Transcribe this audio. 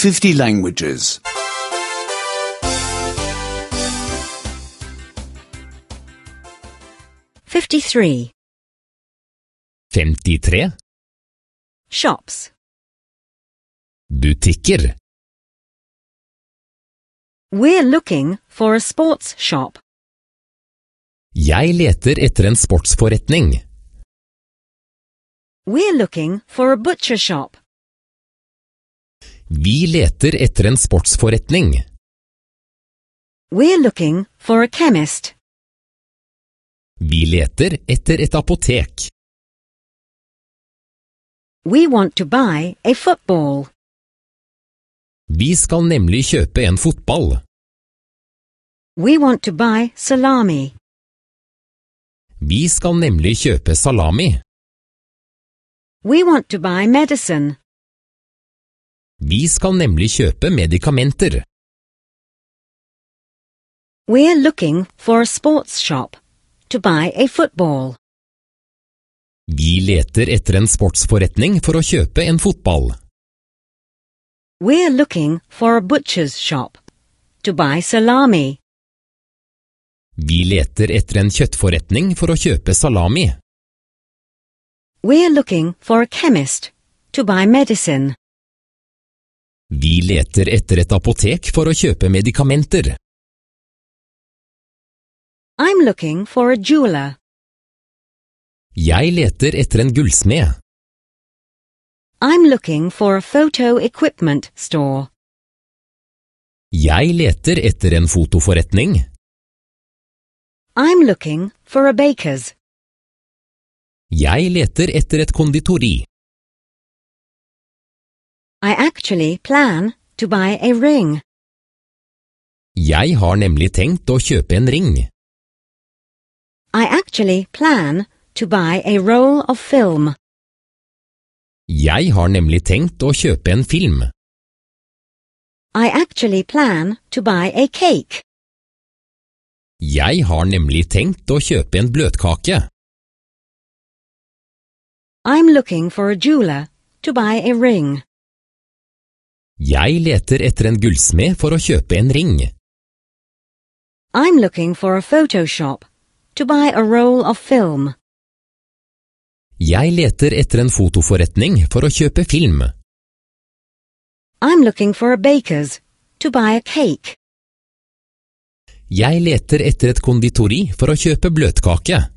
50 languages. 53. 53. Shops. Butikker. We're looking for a sports shop. Jeg leter etter en sportsforretning. We're looking for a butcher shop. Vi leter etter en sportsforretning. We're looking for a chemist. Vi leter etter et apotek. We want to buy a football. Vi skal nemlig kjøpe en fotball. We want to buy salami. Vi skal nemlig kjøpe salami. We want to buy medicine. Vi skal nemlig kjøpe medikamenter. We're looking for a sports shop to buy a football. Vi leter etter en sportsforretning for å kjøpe en fotball. We're looking for a butcher's shop to buy salami. Vi leter etter en kjøttforretning for å kjøpe salami. We're looking for a chemist to buy medicine. Vi leter etter et apotek for å kjøpe medikamenter. I'm looking for a jeweler. Jeg leter etter en gullsmed. I'm looking for a photo equipment store. Jeg leter etter en fotoforretning. I'm looking for a baker's. Jeg leter etter et konditori. I actually plan to buy a ring. Jeg har nemlig tenkt å kjøpe en ring. I actually plan to buy a roll of film. Jeg har nemlig tenkt å kjøpe en film. I actually plan to buy a cake. Jeg har nemlig tenkt å kjøpe en bløtkake. I'm looking for a jeweler to buy a ring. Jeg leter etter en gullsmed for å kjøpe en ring. I'm looking for a photo shop to buy a roll of film. Jeg leter etter en fotoforretning for å kjøpe film. I'm looking for a baker's to buy a cake. Jeg leter etter et konditori for å kjøpe bløtkake.